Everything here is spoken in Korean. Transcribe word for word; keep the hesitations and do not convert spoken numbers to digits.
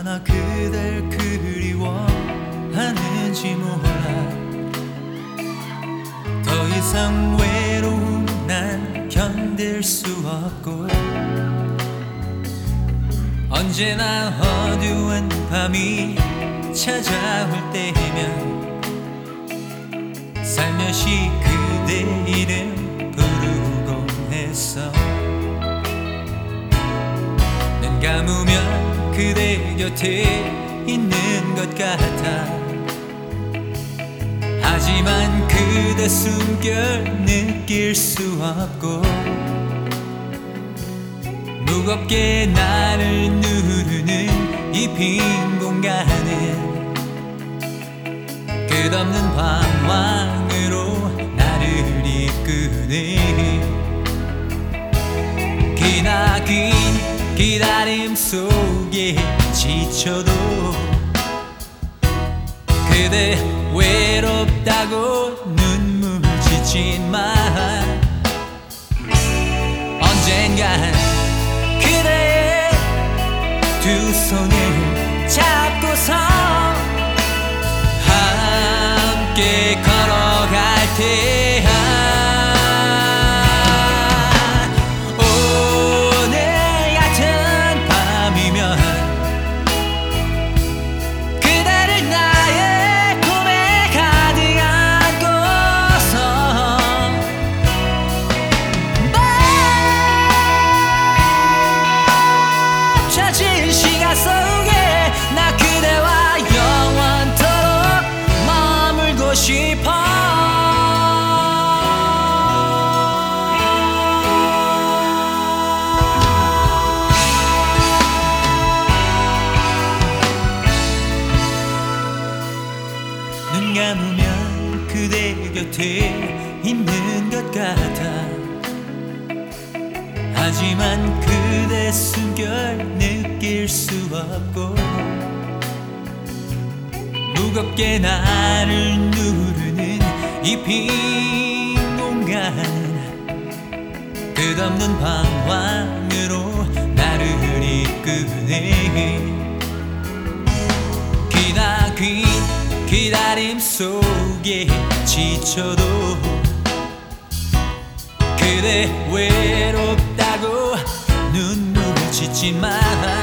그댈 그리워하는지 몰라. 더 이상 외로움 난 견딜 수 없고, 언제나 어두운 밤이 찾아올 때면 살며시 그대 이름 부르곤 했어. 눈 감으면 그대 곁에 있는 것 같아. 하지만 그대 숨결 느낄 수 없고, 무겁게 나를 누르는 이 빈 공간은 끝없는 방황으로 나를 이끄네. 기나긴 기다림 속에 지쳐도 그대 외롭다고 눈물 짓지만 언젠간 그대의 두 손을 잡고서 함께 걸어갈 테야. 오늘 같은 밤이면 그대를 나의 꿈에 가득 안고서 멈춰진 시간 속에 나 그대와 영원토록 머물고 싶어. 눈 감으면 그대 곁에 있는 것 같아. 하지만 그대 숨결 느낄 수 없고, 무겁게 나를 누르는 이 빈 공간, 끝없는 방황으로 나를 이끄네. 기나긴 기다림 속에 지쳐도 그대 외롭다고 눈물 짓지만